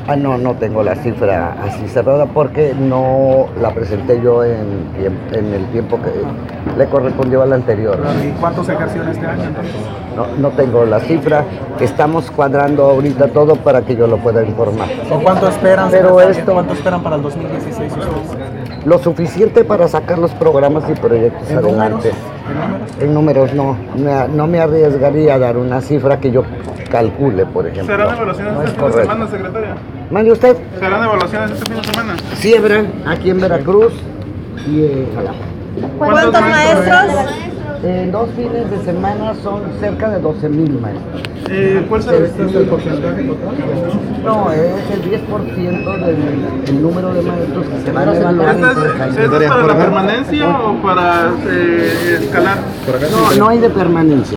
No, no tengo la cifra así cerrada porque no la presenté yo en el tiempo que le correspondió al anterior. ¿Y cuántos ejerció en este año entonces? No tengo la cifra, estamos cuadrando ahorita todo para que yo lo pueda informar. ¿O cuánto esperan? Pero ¿Cuánto esperan para el 2016 ustedes? Lo suficiente para sacar los programas y proyectos adelante. ¿En números? En números no me arriesgaría a dar una cifra que yo calcule, por ejemplo. ¿Serán evaluaciones No es este fin de correcto. semana, secretaria? ¿Mande usted? ¿Serán evaluaciones este fin de semana? Siembra aquí en Veracruz y en Jalapa. ¿Cuántos maestros? En 2 fines de semana son cerca de 12,000 maestros. ¿Cuál será el porcentaje total? No, es el 10% del número de maestros que se van a evaluar. ¿Esto es para la permanencia o para escalar? No hay de permanencia.